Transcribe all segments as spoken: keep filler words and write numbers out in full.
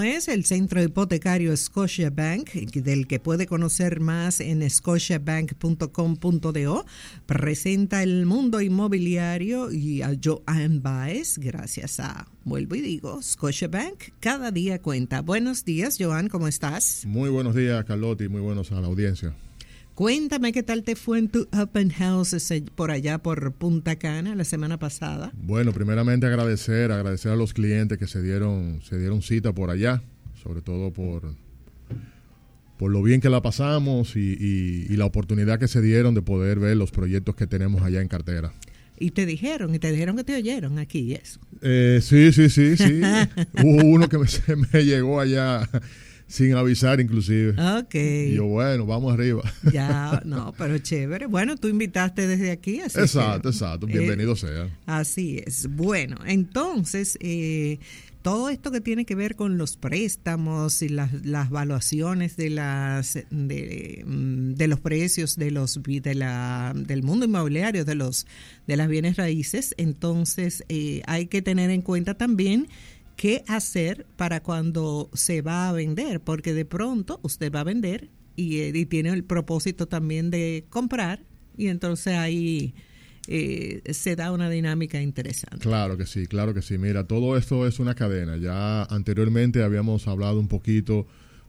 Es el centro hipotecario Scotiabank, del que puede conocer más en scotiabank punto com punto do. Presenta el mundo inmobiliario y a Joan Baez, gracias a, vuelvo y digo, Scotiabank, cada día cuenta. Buenos días, Joan, ¿cómo estás? Muy buenos días, Carlotti, muy buenos a la audiencia. Cuéntame qué tal te fue en tu open house por allá por Punta Cana la semana pasada. Bueno, primeramente agradecer, agradecer a los clientes que se dieron, se dieron cita por allá, sobre todo por, por lo bien que la pasamos y, y, y la oportunidad que se dieron de poder ver los proyectos que tenemos allá en cartera. Y te dijeron, y te dijeron que te oyeron aquí y eso. Eh, sí, sí, sí, sí. Hubo uno que me, se me llegó allá sin avisar inclusive. Ok. Y yo, bueno, vamos arriba. Ya, no, pero chévere. Bueno, tú invitaste desde aquí. Así exacto, que, exacto. Bienvenido eh, sea. Así es. Bueno, entonces, eh, todo esto que tiene que ver con los préstamos y las, las valuaciones de las de, de los precios de los de la del mundo inmobiliario, de los de las bienes raíces, entonces eh, hay que tener en cuenta también qué hacer para cuando se va a vender, porque de pronto usted va a vender y, y tiene el propósito también de comprar y entonces ahí eh, se da una dinámica interesante. Claro que sí, claro que sí. Mira, todo esto es una cadena. Ya anteriormente habíamos hablado un poquito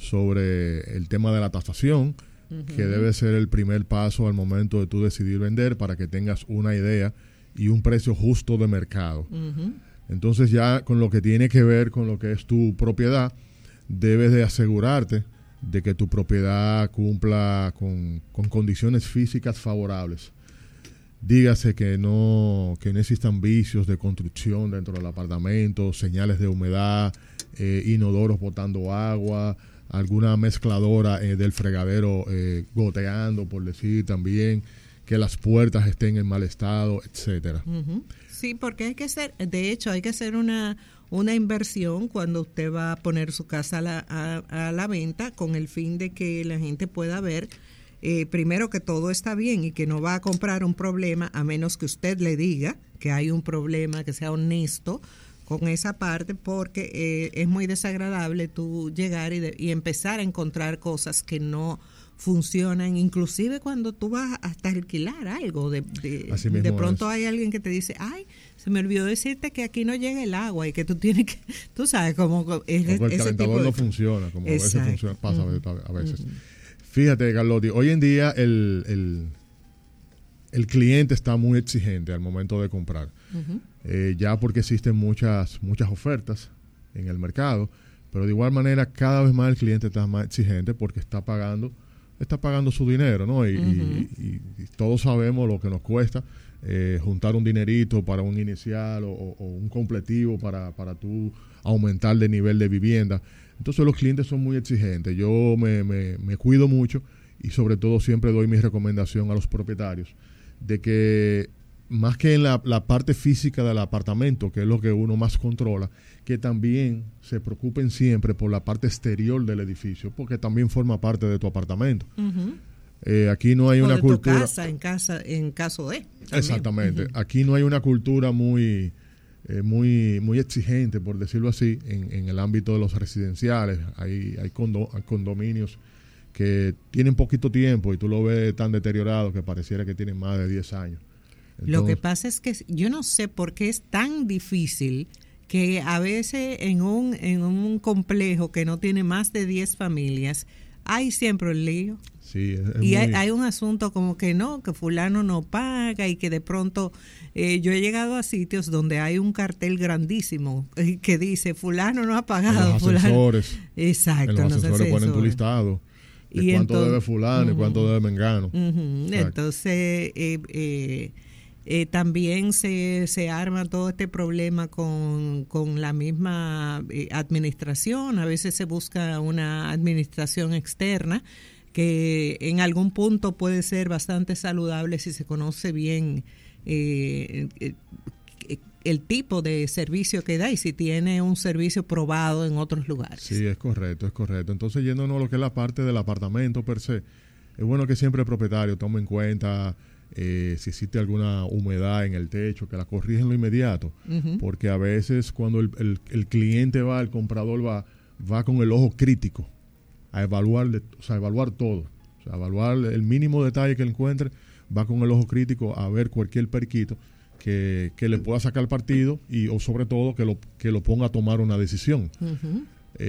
sobre el tema de la tasación, uh-huh. que debe ser el primer paso al momento de tú decidir vender para que tengas una idea y un precio justo de mercado. Uh-huh. Entonces ya con lo que tiene que ver con lo que es tu propiedad, debes de asegurarte de que tu propiedad cumpla con, con condiciones físicas favorables. Dígase que no, que no existan vicios de construcción dentro del apartamento, señales de humedad, eh, inodoros botando agua, alguna mezcladora eh, del fregadero eh, goteando, por decir también, que las puertas estén en mal estado, etcétera. Uh-huh. Sí, porque hay que hacer, de hecho, hay que hacer una, una inversión cuando usted va a poner su casa a la, a, a la venta con el fin de que la gente pueda ver, eh, primero que todo está bien y que no va a comprar un problema a menos que usted le diga que hay un problema, que sea honesto con esa parte, porque eh, es muy desagradable tú llegar y, de, y empezar a encontrar cosas que no funcionan, inclusive cuando tú vas hasta alquilar algo, de, de, de pronto es. Hay alguien que te dice, ay, se me olvidó decirte que aquí no llega el agua y que tú tienes que, tú sabes, como es, como el ese calentador tipo de... no funciona, como Exacto. a veces funciona, pasa uh-huh. a veces. Uh-huh. Fíjate, Carlotti, hoy en día el, el, el cliente está muy exigente al momento de comprar, uh-huh. eh, ya porque existen muchas, muchas ofertas en el mercado, pero de igual manera cada vez más el cliente está más exigente porque está pagando está pagando su dinero, ¿no? Y, uh-huh. y, y, y todos sabemos lo que nos cuesta eh, juntar un dinerito para un inicial o, o un completivo para, para tú aumentar de nivel de vivienda. Entonces los clientes son muy exigentes. Yo me, me, me cuido mucho y sobre todo siempre doy mi recomendación a los propietarios de que más que en la, la parte física del apartamento, que es lo que uno más controla, que también se preocupen siempre por la parte exterior del edificio, porque también forma parte de tu apartamento. Uh-huh. Eh, aquí no hay o una de cultura. Tu casa, en casa, en caso de. También. Exactamente. Uh-huh. Aquí no hay una cultura muy, eh, muy, muy exigente, por decirlo así, en, en el ámbito de los residenciales. Hay, hay, condo, hay condominios que tienen poquito tiempo y tú lo ves tan deteriorado que pareciera que tienen más de diez años. Entonces, lo que pasa es que yo no sé por qué es tan difícil que a veces en un en un complejo que no tiene más de diez familias hay siempre un lío. Sí, es, es y muy... hay, hay un asunto como que no, que fulano no paga y que de pronto eh, yo he llegado a sitios donde hay un cartel grandísimo que dice fulano no ha pagado. En los ascensores. Fulano. Exacto. En los ascensores, ascensores ponen tu listado. De y cuánto entonces, debe fulano uh-huh. y cuánto debe mengano. Uh-huh. Entonces, eh, eh, eh, también se, se arma todo este problema con, con la misma eh, administración. A veces se busca una administración externa que en algún punto puede ser bastante saludable si se conoce bien eh, eh, el tipo de servicio que da y si tiene un servicio probado en otros lugares. Sí, es correcto, es correcto. Entonces, yéndonos a lo que es la parte del apartamento per se, es bueno que siempre el propietario tome en cuenta eh, si existe alguna humedad en el techo, que la corrija en lo inmediato, uh-huh. porque a veces cuando el, el, el cliente va, el comprador va, va con el ojo crítico a evaluar, o sea, a evaluar todo, o sea, a evaluar el mínimo detalle que encuentre, va con el ojo crítico a ver cualquier periquito que, que le pueda sacar partido y o sobre todo que lo, que lo ponga a tomar una decisión. Uh-huh.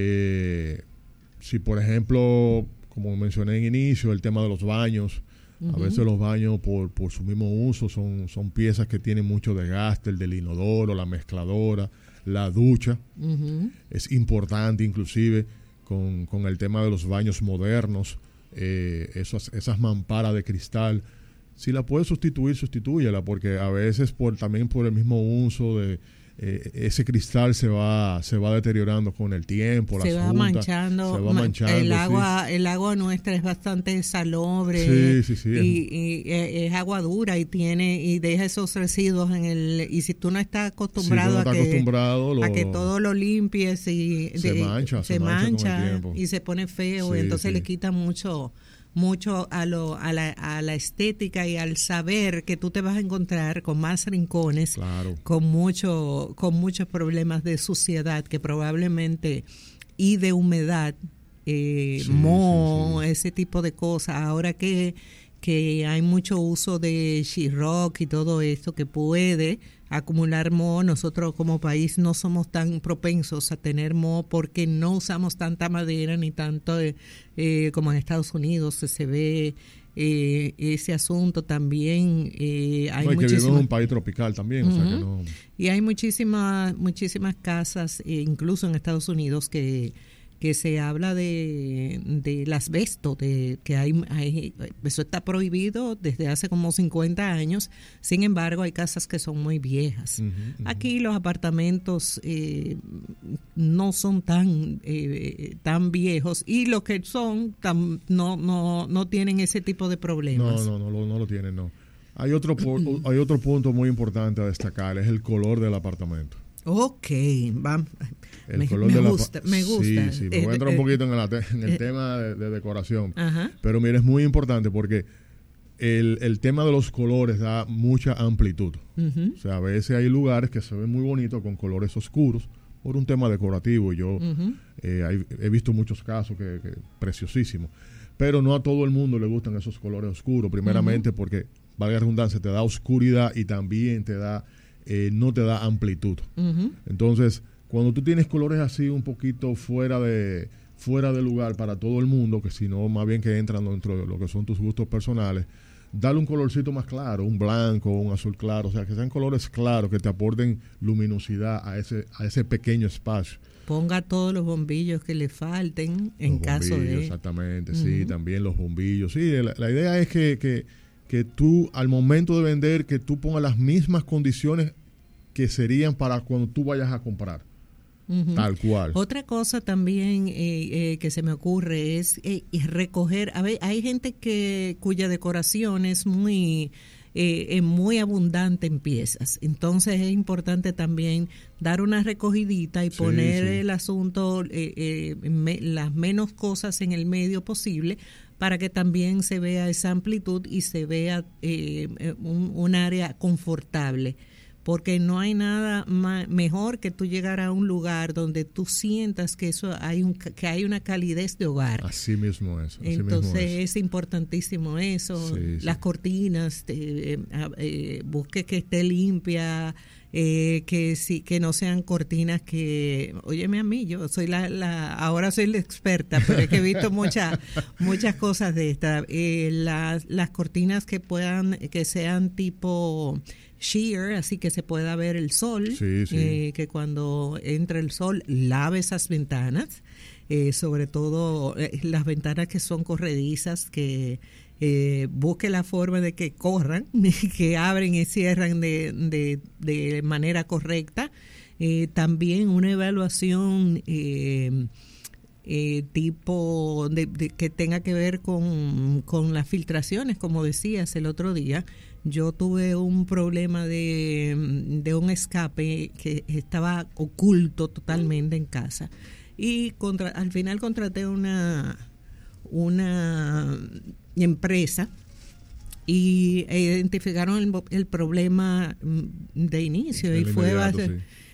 Eh, si por ejemplo, como mencioné en inicio, el tema de los baños, uh-huh. a veces los baños por, por su mismo uso son, son piezas que tienen mucho desgaste, el del inodoro, la mezcladora, la ducha. Uh-huh. Es importante inclusive con, con el tema de los baños modernos, eh, esas, esas mamparas de cristal, si la puedes sustituir, sustitúyela, porque a veces por también por el mismo uso de eh, ese cristal se va se va deteriorando con el tiempo, se las va juntas, manchando, se va manchando, el agua sí. el agua nuestra es bastante salobre, sí, sí, sí, y, y es agua dura y tiene y deja esos residuos en el, y si tú no estás acostumbrado, si no a, estás que, acostumbrado lo, a que todo lo limpies y se de, mancha, se, se mancha, mancha con el y se pone feo, sí, y entonces sí. le quita mucho mucho a lo a la, a la estética y al saber que tú te vas a encontrar con más rincones, claro. con mucho con muchos problemas de suciedad que probablemente y de humedad, eh, sí, moho, sí, sí. ese tipo de cosas. Ahora que que hay mucho uso de sheetrock y todo esto que puede acumular moho, nosotros como país no somos tan propensos a tener moho porque no usamos tanta madera ni tanto eh, eh, como en Estados Unidos se, se ve eh, ese asunto también. Eh, hay no, y que vivimos en un muchísimas, país tropical también, uh-huh. o sea que no. Y hay muchísimas muchísimas casas, eh, incluso en Estados Unidos, que que se habla de del asbesto, de que hay, hay eso está prohibido desde hace como cincuenta años. Sin embargo, hay casas que son muy viejas. Uh-huh, uh-huh. Aquí los apartamentos eh, no son tan eh, tan viejos, y los que son tan, no no no tienen ese tipo de problemas. No, no, no, no, no lo tienen, no. Hay otro hay otro punto muy importante a destacar, es el color del apartamento. Ok, vamos. El me, color me de la gusta, me gusta. Sí, sí, me voy a entrar un poquito en el, en el eh, tema de, de decoración. Ajá. Pero mira, es muy importante porque el, el tema de los colores da mucha amplitud. Uh-huh. O sea, a veces hay lugares que se ven muy bonitos con colores oscuros por un tema decorativo. Yo uh-huh. eh, hay, he visto muchos casos que, que preciosísimos. Pero no a todo el mundo le gustan esos colores oscuros. Primeramente uh-huh. porque, valga la redundancia, te da oscuridad y también te da eh, no te da amplitud. Uh-huh. Entonces, cuando tú tienes colores así un poquito fuera de fuera de lugar para todo el mundo, que si no, más bien que entran dentro de lo que son tus gustos personales, dale un colorcito más claro, un blanco, un azul claro, o sea, que sean colores claros, que te aporten luminosidad a ese a ese pequeño espacio. Ponga todos los bombillos que le falten en los caso de... Exactamente, uh-huh. sí, también los bombillos. Sí, la, la idea es que, que, que tú, al momento de vender, que tú pongas las mismas condiciones que serían para cuando tú vayas a comprar. Uh-huh. Tal cual. Otra cosa también eh, eh, que se me ocurre es eh, recoger, a ver, hay gente que cuya decoración es muy eh, muy abundante en piezas, entonces es importante también dar una recogidita y sí, poner sí. el asunto eh, eh, me, las menos cosas en el medio posible, para que también se vea esa amplitud y se vea eh, un, un área confortable. Porque no hay nada más, mejor que tú llegar a un lugar donde tú sientas que eso hay un que hay una calidez de hogar. Así mismo es. Así Entonces mismo es. es importantísimo eso. Sí, las sí. cortinas, eh, eh, busque que esté limpia, eh, que sí, que no sean cortinas que, óyeme a mí, yo soy la, la ahora soy la experta, pero es que he visto muchas muchas cosas de esta. Eh, las las cortinas que puedan que sean tipo sheer, así que se pueda ver el sol, sí, sí. Eh, que cuando entre el sol lave esas ventanas, eh, sobre todo eh, las ventanas que son corredizas, que eh, busque la forma de que corran, que abren y cierran de, de, de manera correcta. Eh, también una evaluación eh, Eh, tipo de, de, que tenga que ver con, con las filtraciones, como decías el otro día. Yo tuve un problema de, de un escape que estaba oculto totalmente en casa, y contra, al final contraté una una empresa y identificaron el, el problema de inicio, el y fue base, sí.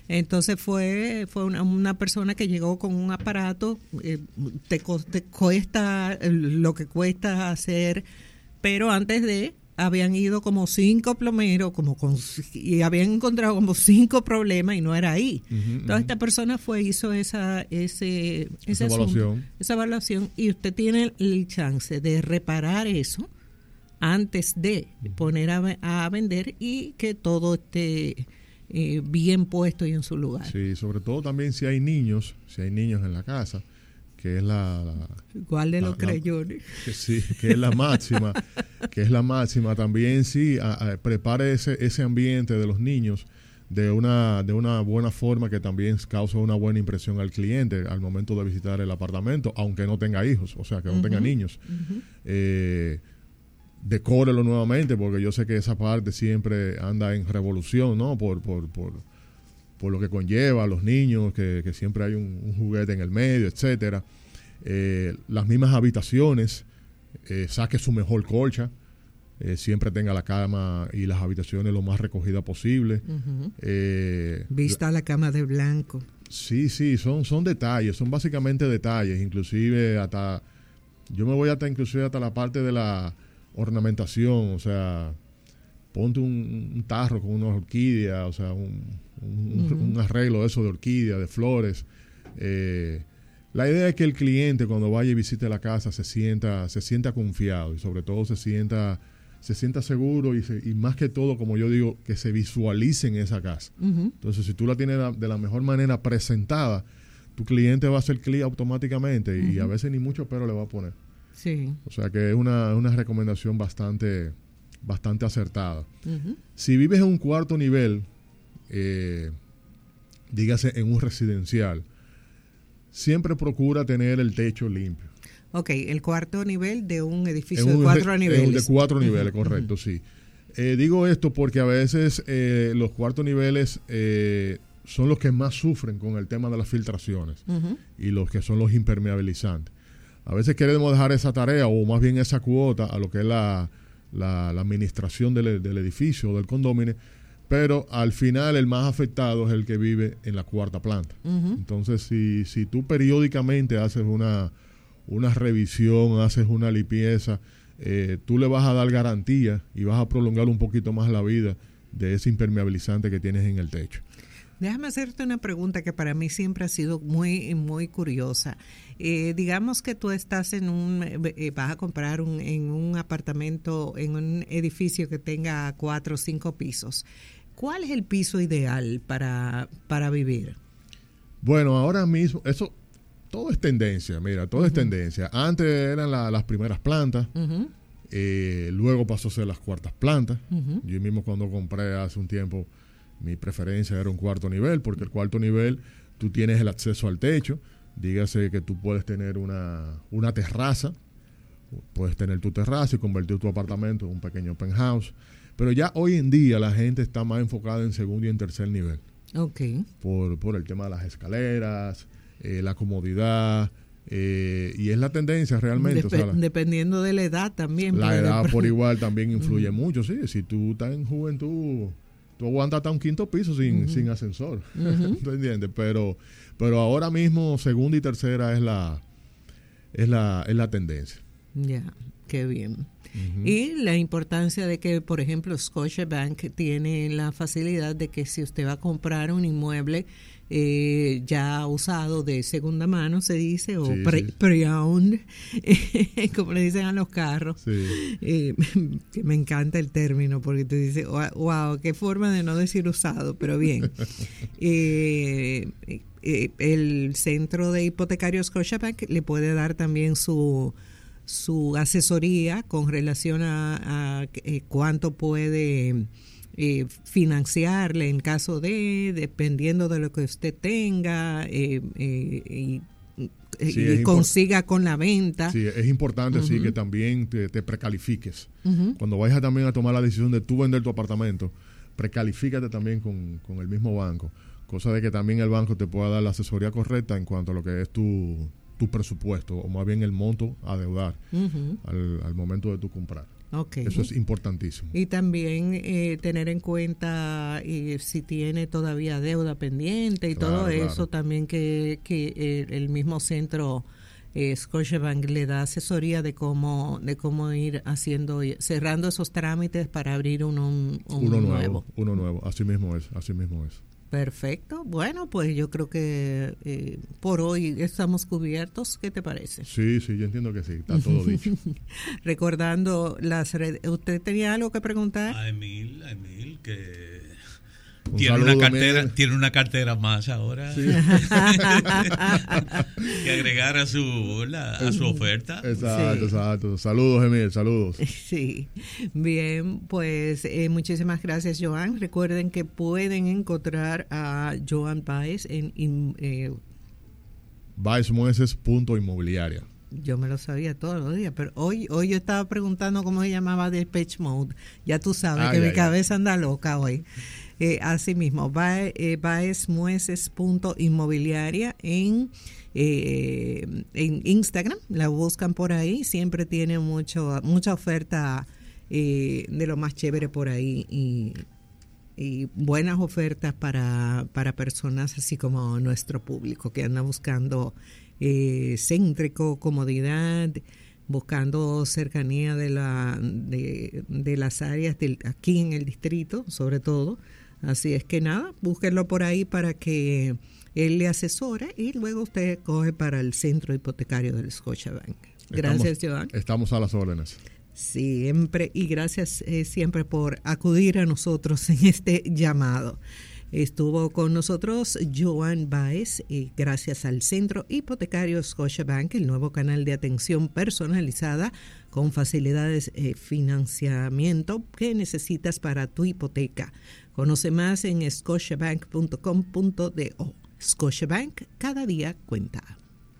Entonces fue fue una, una persona que llegó con un aparato, eh, te, te cuesta lo que cuesta hacer, pero antes de habían ido como cinco plomeros como con, y habían encontrado como cinco problemas y no era ahí. Uh-huh, Entonces uh-huh. esta persona fue hizo esa ese esa evaluación. Asunto, esa evaluación y usted tiene el chance de reparar eso antes de poner a, a vender y que todo esté eh, bien puesto y en su lugar. Sí, sobre todo también si hay niños, si hay niños en la casa, que es la... la Igual de la, los creyones. Que sí, que es la máxima, que es la máxima. También sí, a, a, prepare ese, ese ambiente de los niños de una, de una buena forma que también causa una buena impresión al cliente al momento de visitar el apartamento, aunque no tenga hijos, o sea, que no uh-huh, tenga niños. Uh-huh. Eh, decórelo nuevamente, porque yo sé que esa parte siempre anda en revolución, ¿no? Por, por, por, por lo que conlleva a los niños, que, que siempre hay un, un juguete en el medio, etcétera. Eh, las mismas habitaciones, eh, saque su mejor colcha, eh, siempre tenga la cama y las habitaciones lo más recogida posible. Uh-huh. Eh, Vista la cama de blanco. Sí, sí, son, son detalles, son básicamente detalles, inclusive hasta, yo me voy hasta inclusive hasta la parte de la ornamentación, o sea, ponte un, un tarro con una orquídea, o sea, un, un, uh-huh. un arreglo de eso de orquídea, de flores. Eh, la idea es que el cliente cuando vaya y visite la casa se sienta, se sienta confiado y sobre todo se sienta, se sienta seguro y, se, y más que todo, como yo digo, que se visualice en esa casa. Uh-huh. Entonces, si tú la tienes de la mejor manera presentada, tu cliente va a ser clic automáticamente uh-huh. y a veces ni mucho pero le va a poner. Sí. O sea que es una, una recomendación bastante, bastante acertada. Uh-huh. Si vives en un cuarto nivel, eh, dígase en un residencial, siempre procura tener el techo limpio. Ok, el cuarto nivel de un edificio un, de cuatro re, niveles. De cuatro niveles, uh-huh. correcto, uh-huh. sí. Eh, digo esto porque a veces eh, los cuartos niveles eh, son los que más sufren con el tema de las filtraciones uh-huh. y los que son los impermeabilizantes. A veces queremos dejar esa tarea o más bien esa cuota a lo que es la, la, la administración del, del edificio o del condominio, pero al final el más afectado es el que vive en la cuarta planta. Uh-huh. Entonces, si, si tú periódicamente haces una, una revisión, haces una limpieza, eh, tú le vas a dar garantía y vas a prolongar un poquito más la vida de ese impermeabilizante que tienes en el techo. Déjame hacerte una pregunta que para mí siempre ha sido muy, muy curiosa. Eh, digamos que tú estás en un, eh, vas a comprar un, en un apartamento, en un edificio que tenga cuatro o cinco pisos. ¿Cuál es el piso ideal para, para vivir? Bueno, ahora mismo, eso, todo es tendencia, mira, todo uh-huh. es tendencia. Antes eran la, las primeras plantas, uh-huh. eh, luego pasó a ser las cuartas plantas. Uh-huh. Yo mismo cuando compré hace un tiempo, mi preferencia era un cuarto nivel, porque el cuarto nivel tú tienes el acceso al techo, dígase que tú puedes tener una, una terraza, puedes tener tu terraza y convertir tu apartamento en un pequeño penthouse, pero ya hoy en día la gente está más enfocada en segundo y en tercer nivel. Okay. Por, por el tema de las escaleras, eh, la comodidad, eh, y es la tendencia realmente. Dep- o sea, la, dependiendo de la edad también. La edad de... por igual también influye uh-huh. mucho, sí, si tú estás en juventud... Tú aguantas hasta un quinto piso sin, uh-huh. sin ascensor, uh-huh. ¿tú entiendes? Pero, pero ahora mismo segunda y tercera es la, es la, es la tendencia. Ya, yeah, qué bien. Uh-huh. Y la importancia de que, por ejemplo, Scotiabank tiene la facilidad de que si usted va a comprar un inmueble eh, ya usado de segunda mano, se dice, o sí, pre, sí. pre-owned, eh, como le dicen a los carros, sí. eh, que me encanta el término, porque tú dices, wow, qué forma de no decir usado, pero bien. eh, eh, el centro de hipotecario Scotiabank le puede dar también su su asesoría con relación a, a eh, cuánto puede eh, financiarle en caso de, dependiendo de lo que usted tenga eh, eh, y, sí, y consiga import- con la venta. Sí, es importante uh-huh. sí, que también te, te precalifiques. Uh-huh. Cuando vayas también a tomar la decisión de tú vender tu apartamento, precalifícate también con, con el mismo banco, cosa de que también el banco te pueda dar la asesoría correcta en cuanto a lo que es tu tu presupuesto, o más bien el monto a deudar uh-huh. al, al momento de tu comprar. Okay. Eso es importantísimo. Y también eh, tener en cuenta eh, si tiene todavía deuda pendiente y Claro, todo claro. eso, también que, que eh, el mismo centro eh, Scotiabank le da asesoría de cómo de cómo ir haciendo, cerrando esos trámites para abrir uno, un, un uno nuevo, nuevo. Uno nuevo, así mismo es, así mismo es. Perfecto. Bueno, pues yo creo que eh, por hoy estamos cubiertos. ¿Qué te parece? Sí, sí, yo entiendo que sí, está todo dicho. Recordando las redes, ¿usted tenía algo que preguntar? A Emil, a Emil, que Un tiene saludo, una cartera, Emil. tiene una cartera más ahora. Sí. Que agregar a su la, a su oferta. Exacto, Sí. exacto. Saludos, Emil, saludos. Sí, bien, pues eh, muchísimas gracias, Joan. Recuerden que pueden encontrar a Joan Baez en, en eh, Baez Mueces punto inmobiliaria. yo me lo sabía todos los días, pero hoy hoy yo estaba preguntando cómo se llamaba Depeche Mode. Ya tú sabes Ay, que ay, mi ay. cabeza anda loca hoy. Eh, así mismo, Baez, eh, Baez Mueces punto inmobiliaria en, eh, en Instagram. La buscan por ahí. Siempre tiene mucho mucha oferta eh, de lo más chévere por ahí y, y buenas ofertas para, para personas así como nuestro público que anda buscando eh, céntrico, comodidad, buscando cercanía de la de, de las áreas del, aquí en el distrito, sobre todo. Así es que nada, búsquenlo por ahí para que él le asesore y luego usted coge para el centro hipotecario del Scotiabank. Gracias, Estamos, Joan. Estamos a las órdenes. Siempre, y gracias eh, siempre por acudir a nosotros en este llamado. Estuvo con nosotros Joan Baez, eh, gracias al Centro Hipotecario Scotiabank, el nuevo canal de atención personalizada con facilidades de eh, financiamiento que necesitas para tu hipoteca. Conoce más en scotiabank punto com punto do. Scotiabank, cada día cuenta.